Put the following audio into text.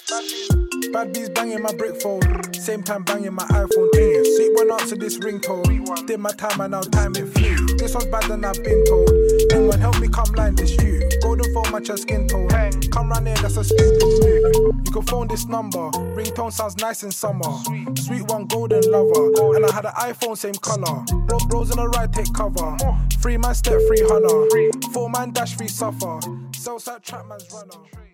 Bad bees banging my brick phone, same time banging my iPhone ting. Sweet one answer this ringtone. Did my time and now time it flew. This one's bad than I've been told. Then one help me come line this you. Golden phone match your skin tone. Come round here, that's a stupid move. You can phone this number. Ringtone sounds nice in summer. Sweet one golden lover. And I had an iPhone same colour. Bros on the right take cover. 3 man step 3 hunter. 4 man dash 3 suffer. Southside trap man's runner.